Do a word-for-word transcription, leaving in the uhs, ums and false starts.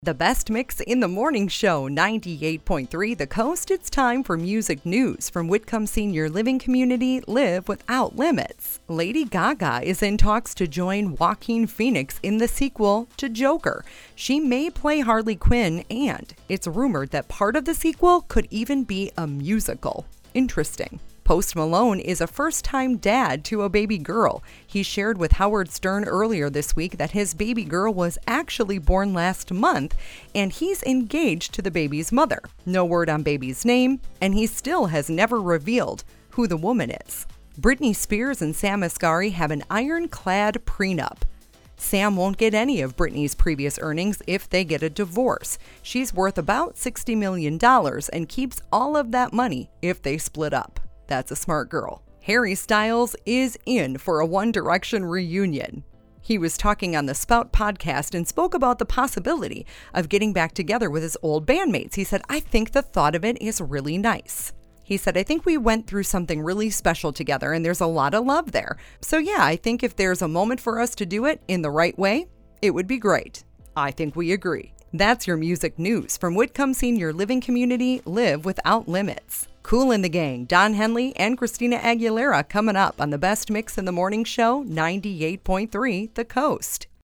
The best mix in the morning show, ninety-eight point three The Coast. It's time for music news from Whitcomb Senior Living Community, Live Without Limits. Lady Gaga is in talks to join Joaquin Phoenix in the sequel to Joker. She may play Harley Quinn, and it's rumored that part of the sequel could even be a musical. Interesting. Post Malone is a first-time dad to a baby girl. He shared with Howard Stern earlier this week that his baby girl was actually born last month, and he's engaged to the baby's mother. No word on baby's name, and he still has never revealed who the woman is. Britney Spears and Sam Asghari have an ironclad prenup. Sam won't get any of Britney's previous earnings if they get a divorce. She's worth about sixty million dollars and keeps all of that money if they split up. That's a smart girl. Harry Styles is in for a One Direction reunion. He was talking on the Spout podcast and spoke about the possibility of getting back together with his old bandmates. He said, I think the thought of it is really nice. He said, I think we went through something really special together and there's a lot of love there. So yeah, I think if there's a moment for us to do it in the right way, it would be great. I think we agree. That's your music news from Whitcomb Senior Living Community, Live Without Limits. Kool and the Gang, Don Henley and Christina Aguilera coming up on the best mix in the morning show, ninety-eight point three The Coast.